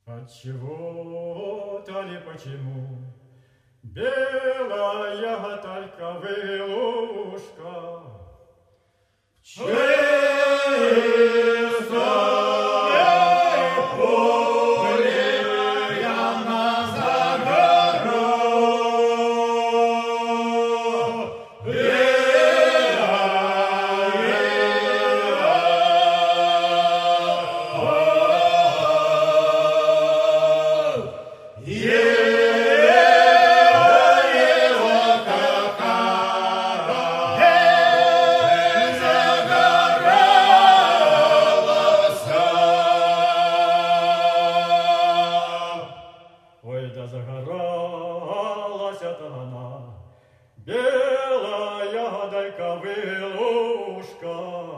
Отчего-то ли почему белая только вылушка в чистое поле явно Ой, да загоралась-то она, белая дайка вылушка.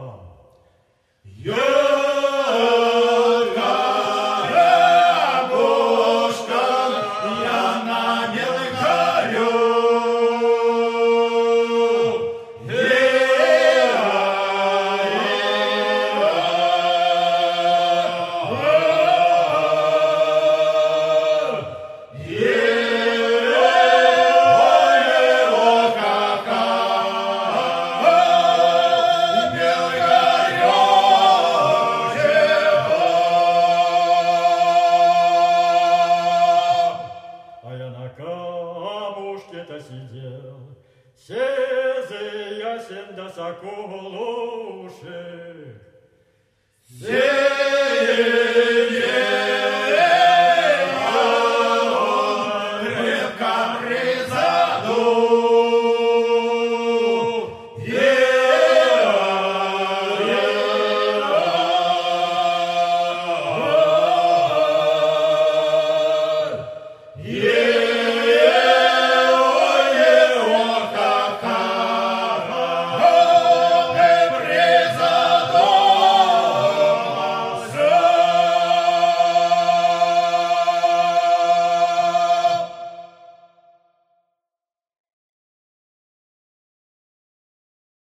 Яркая бошка, я на белый горю. На камушке-то сидел сизый ясен да соколушек. Сидел